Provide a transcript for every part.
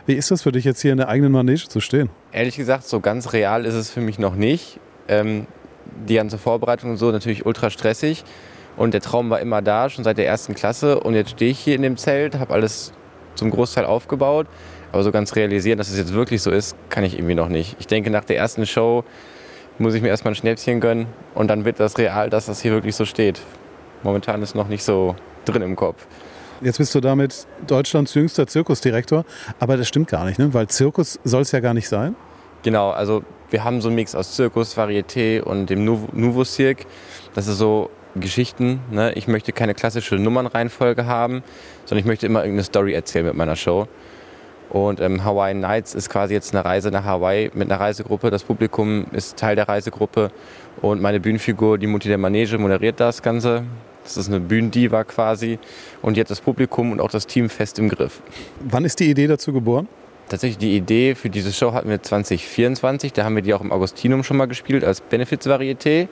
Wie ist das für dich, jetzt hier in der eigenen Manege zu stehen? Ehrlich gesagt, so ganz real ist es für mich noch nicht. Die ganze Vorbereitung und so natürlich ultra stressig. Und der Traum war immer da, schon seit der 1. Klasse. Und jetzt stehe ich hier in dem Zelt, habe alles zum Großteil aufgebaut. Aber so ganz realisieren, dass es jetzt wirklich so ist, kann ich irgendwie noch nicht. Ich denke, nach der ersten Show muss ich mir erstmal ein Schnäpschen gönnen. Und dann wird das real, dass das hier wirklich so steht. Momentan ist noch nicht so drin im Kopf. Jetzt bist du damit Deutschlands jüngster Zirkusdirektor. Aber das stimmt gar nicht, ne? Weil Zirkus soll es ja gar nicht sein. Genau, also wir haben so einen Mix aus Zirkus, Varieté und dem Nouveau Cirque. Das ist so Geschichten. Ne? Ich möchte keine klassische Nummernreihenfolge haben, sondern ich möchte immer irgendeine Story erzählen mit meiner Show. Und Hawaiian Nights ist quasi jetzt eine Reise nach Hawaii mit einer Reisegruppe. Das Publikum ist Teil der Reisegruppe und meine Bühnenfigur, die Mutti der Manege, moderiert das Ganze. Das ist eine Bühnendiva quasi und jetzt das Publikum und auch das Team fest im Griff. Wann ist die Idee dazu geboren? Tatsächlich die Idee für diese Show hatten wir 2024. Da haben wir die auch im Augustinum schon mal gespielt als Benefits-Varieté.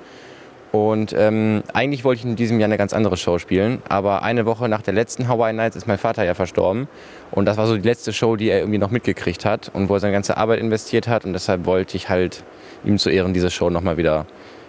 Und eigentlich wollte ich in diesem Jahr eine ganz andere Show spielen. Aber eine Woche nach der letzten Hawaiian Nights ist mein Vater ja verstorben. Und das war so die letzte Show, die er irgendwie noch mitgekriegt hat und wo er seine ganze Arbeit investiert hat. Und deshalb wollte ich halt ihm zu Ehren diese Show nochmal wieder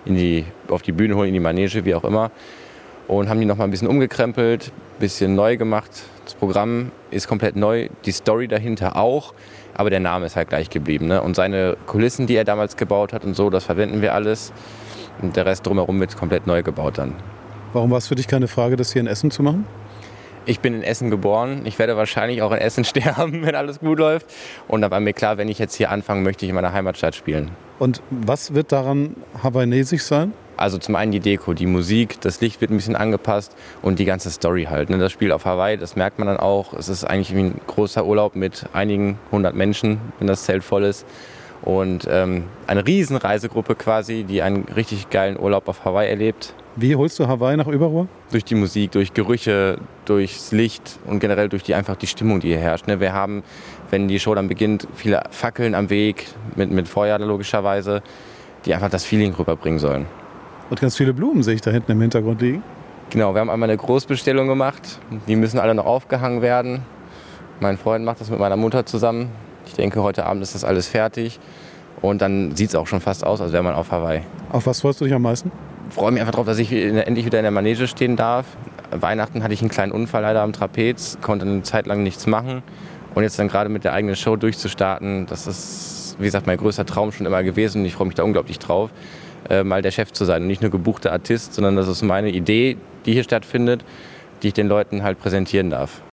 auf die Bühne holen, in die Manege, wie auch immer. Und haben die nochmal ein bisschen umgekrempelt, ein bisschen neu gemacht. Das Programm ist komplett neu, die Story dahinter auch. Aber der Name ist halt gleich geblieben. Ne? Und seine Kulissen, die er damals gebaut hat und so, das verwenden wir alles. Und der Rest drumherum wird komplett neu gebaut dann. Warum war es für dich keine Frage, das hier in Essen zu machen? Ich bin in Essen geboren. Ich werde wahrscheinlich auch in Essen sterben, wenn alles gut läuft. Und da war mir klar, wenn ich jetzt hier anfange, möchte ich in meiner Heimatstadt spielen. Und was wird daran hawaiianesisch sein? Also zum einen die Deko, die Musik, das Licht wird ein bisschen angepasst und die ganze Story halt. Ne? Das Spiel auf Hawaii, das merkt man dann auch. Es ist eigentlich wie ein großer Urlaub mit einigen 100 Menschen, wenn das Zelt voll ist. Und eine riesen Reisegruppe quasi, die einen richtig geilen Urlaub auf Hawaii erlebt. Wie holst du Hawaii nach Überruhr? Durch die Musik, durch Gerüche, durchs Licht und generell durch einfach die Stimmung, die hier herrscht. Ne? Wir haben, wenn die Show dann beginnt, viele Fackeln am Weg mit Feuer logischerweise, die einfach das Feeling rüberbringen sollen. Und ganz viele Blumen sehe ich da hinten im Hintergrund liegen. Genau, wir haben einmal eine Großbestellung gemacht. Die müssen alle noch aufgehangen werden. Mein Freund macht das mit meiner Mutter zusammen. Ich denke, heute Abend ist das alles fertig. Und dann sieht es auch schon fast aus, als wäre man auf Hawaii. Auf was freust du dich am meisten? Ich freue mich einfach darauf, dass ich endlich wieder in der Manege stehen darf. Weihnachten hatte ich einen kleinen Unfall leider am Trapez, konnte eine Zeit lang nichts machen. Und jetzt dann gerade mit der eigenen Show durchzustarten, das ist, wie gesagt, mein größter Traum schon immer gewesen. Und ich freue mich da unglaublich drauf, mal der Chef zu sein. Und nicht nur gebuchter Artist, sondern das ist meine Idee, die hier stattfindet, die ich den Leuten halt präsentieren darf.